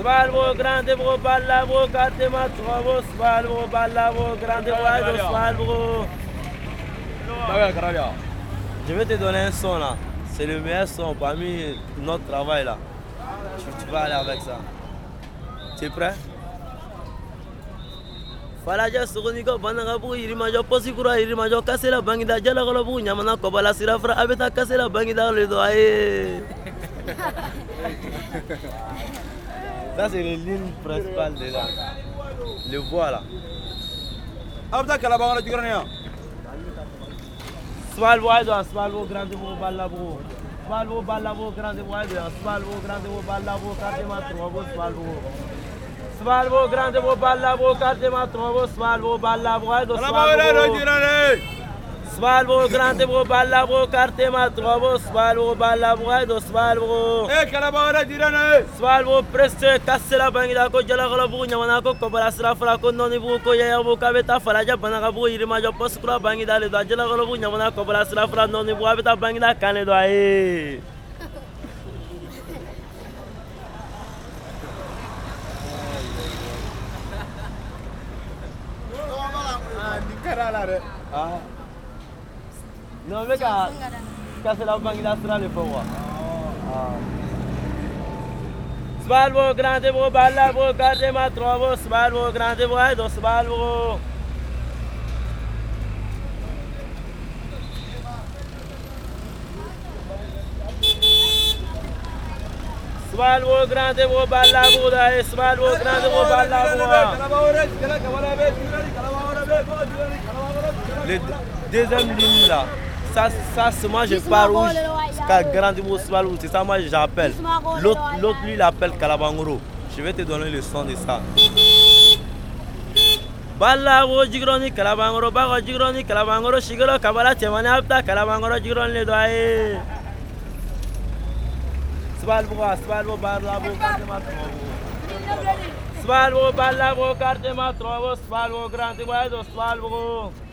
Svalvo, grande bro, ballavo, cartema, trovo, svalvo, ballavo, grande bro, svalvo. Je vais te donner un son là. C'est le meilleur son parmi notre travail là. Tu vas aller avec ça. Tu es prêt? Falaja Sogoniko Banagabu, Irimajo Posikura, Irimajo Casela, Bangida Jalagolabu, Yamana Kobala Sirafra, Abeta Casela, Bangida Ledoae. Ça, c'est les lignes principales déjà. Le voilà. Abda Kalabara du Grania. Svalvo, Svalvo, grande ballabo. Svalvo, ballabo, grande Svalvo, grande ballabo, Katema, Trovo, Svalvo. Svalvo, grande ballabo, Katema, Trovo, Svalvo, ballabo, Svalvo, grande ballabo, Katema, Trovo, Svalvo, ballabo, Svalvo. Kalabara Dirane. Svalvo, preste, Cassela, Bangida, Jalagolabu, Yamanako, Kobala Srafra, Nonibuko, Yabu, Kabeta, Falaja, Banagabu, Irimajo Poskura, Bangida, Jalagolabu, Yamana, Kobala Srafra, Nonibu, Abeta, Bangida, Canedoae. Non, mais casser la Bangida sera le pouvoir. Svalvo, grande bo, ballavo, Katema, Trovo, Svalvo, grande bo, Svalvo. Svalvo, grande bo, ballavo, Svalvo, grande bo, ballavo. Le deuxième ligne là, ça c'est moi je pars où grande bo, Svalvo, c'est ça moi j'appelle. L'autre lui il appelle Kalabangoro. Je vais te donner le son de ça. Ballavo, Jigroni, Kalabangoro, Bago, Jigroni, Kalabangoro, Shigoro, Kabala, Temane, Apta, Kalabangoro, Jigroni, le doigt. Svalvo, ballavo, Katema, Trovo. Svalvo, ballavo, Katema, Trovo, Svalvo, grande bo, Svalvo.